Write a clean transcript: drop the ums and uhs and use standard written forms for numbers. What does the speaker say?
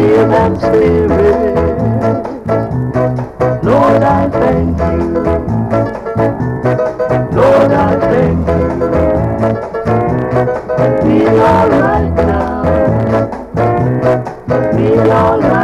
hear them spirit. Lord, I thank you. Lord, I thank you. Be all right now. Be all right.